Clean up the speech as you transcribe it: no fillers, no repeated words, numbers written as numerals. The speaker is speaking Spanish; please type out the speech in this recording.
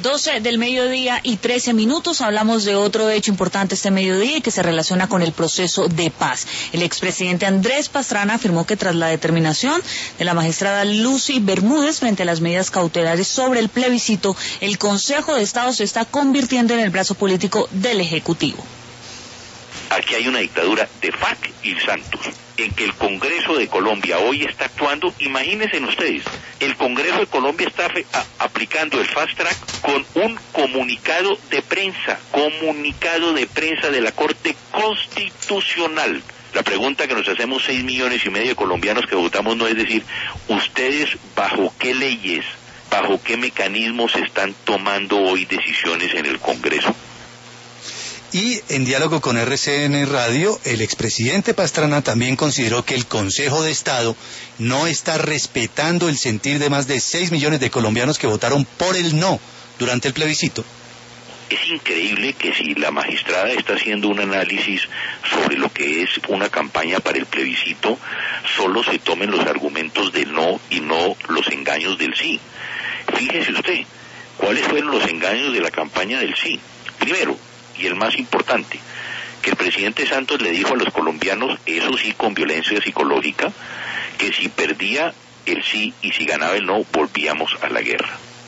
12 del mediodía y 13 minutos. Hablamos de otro hecho importante este mediodía y que se relaciona con el proceso de paz. El expresidente Andrés Pastrana afirmó que tras la determinación de la magistrada Lucy Bermúdez frente a las medidas cautelares sobre el plebiscito, el Consejo de Estado se está convirtiendo en el brazo político del Ejecutivo. Aquí hay una dictadura de FARC y Santos, en que el Congreso de Colombia hoy está actuando. Imagínense ustedes, el Congreso de Colombia está aplicando el fast track con un comunicado de prensa de la Corte Constitucional. La pregunta que nos hacemos 6,5 millones de colombianos que votamos no es decir, ustedes bajo qué leyes, bajo qué mecanismos están tomando hoy decisiones en el Congreso. Y en diálogo con RCN Radio, el expresidente Pastrana también consideró que el Consejo de Estado no está respetando el sentir de más de 6 millones de colombianos que votaron por el no durante el plebiscito. Es increíble que si la magistrada está haciendo un análisis sobre lo que es una campaña para el plebiscito, solo se tomen los argumentos del no y no los engaños del sí. Fíjese usted, ¿cuáles fueron los engaños de la campaña del sí? Primero, y el más importante, que el presidente Santos le dijo a los colombianos, eso sí con violencia psicológica, que si perdía el sí y si ganaba el no, volvíamos a la guerra.